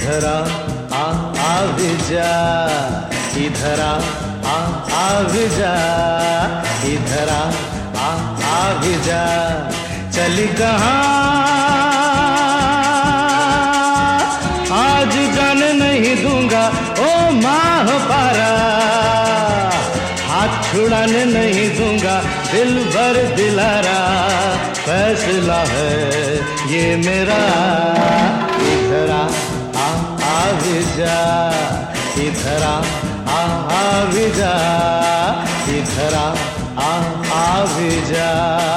इधर आ भी जा, इधर आ भी जा, इधर आ भी जा। चली कहाँ आज जाने नहीं दूंगा ओ माह पारा, हाथ छुड़ाने नहीं दूंगा दिल भर दिलारा, फैसला है ये मेरा। इधर आ भी जा, इधर आ भी जा, इधर आ भी जा।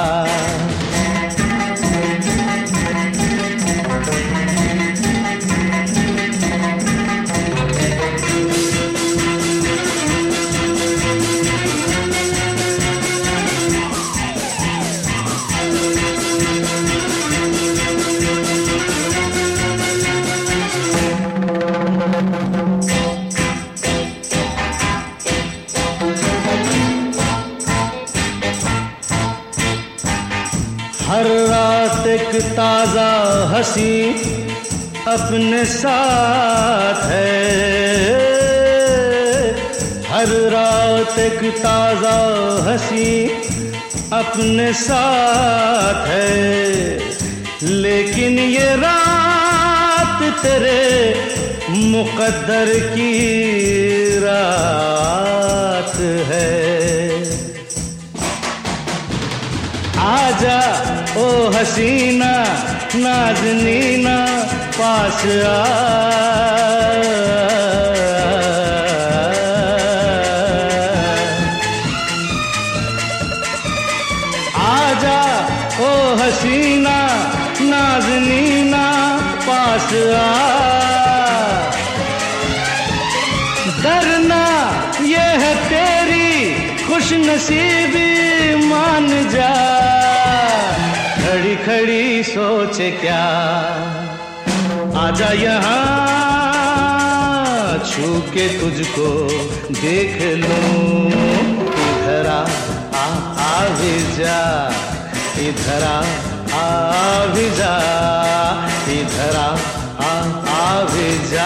हर रात एक ताजा हंसी अपने साथ है, हर रात एक ताजा हंसी अपने साथ है, लेकिन ये रात तेरे मुकद्दर की रात है। आजा ओ हसीना नाज़नीना पास आ, आजा ओ हसीना नाज़नीना पास आ। डरना ये है तेरी खुशनसीबी मान जा, खड़ी खड़ी सोचे क्या आजा यहाँ छू के तुझको देख लूं। इधर आ भी जा, इधर आ भी जा, इधर आ भी जा।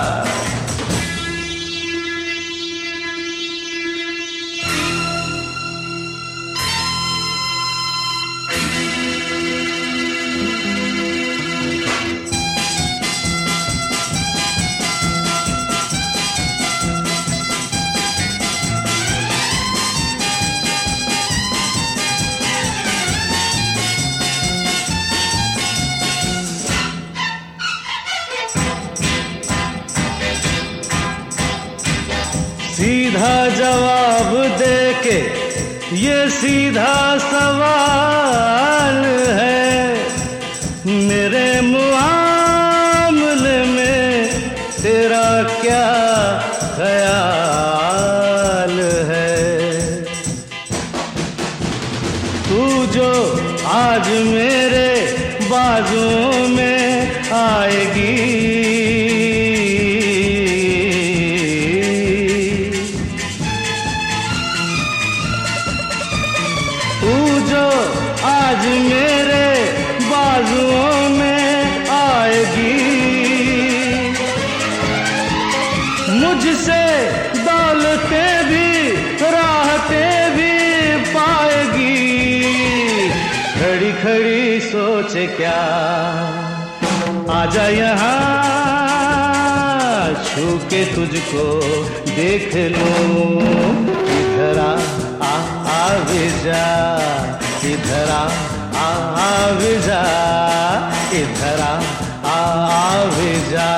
सीधा जवाब देके ये सीधा सवाल है, मेरे मुआमले में तेरा क्या ख्याल है। तू जो आज मेरे बाजुओं में आएगी, आज मेरे बाजुओं में आएगी, मुझसे दौलतें भी राहतें भी पाएगी। खड़ी खड़ी सोचे क्या आजा यहाँ छू के तुझको देख लूं। इधर आ भी जा, इधर आ भी जा, इधर आ भी जा।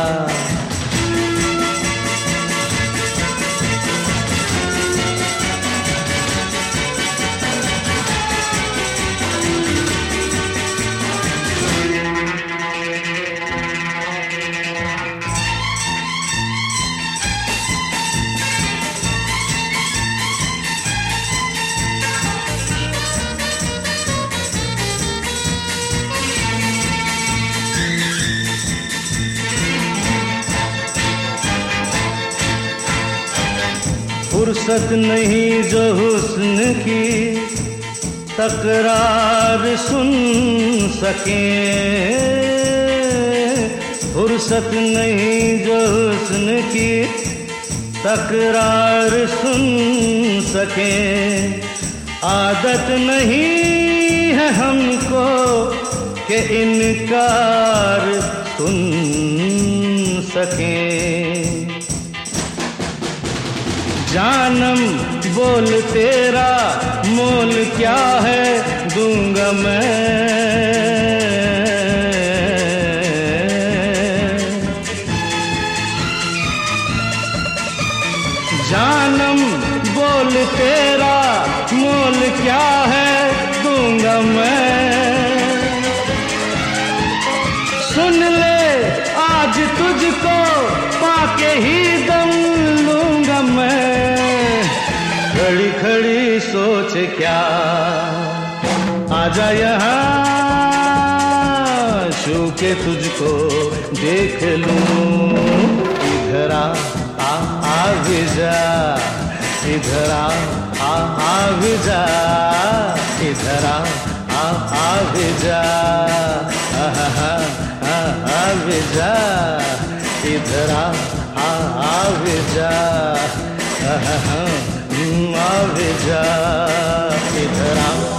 फुर्सत नहीं जो हुस्न की तकरार सुन सके, फुर्सत नहीं जो हुस्न की तकरार सुन सके। आदत नहीं है हमको कि इनकार सुन सकें। जानम बोल तेरा मोल क्या है दूंगा मैं। जानम बोल तेरा मोल क्या है दूंगा मैं। सुन ले आज तुझको पाके ही दम लूंगा मैं। खड़ी खड़ी सोच क्या आजा यहाँ छू के तुझको देख लूं। इधर आ भी जा, इधर आ भी जा, इधर आ भी जा, आ भी जा, इधर आ भी जा, आ भी जा, इधर आ।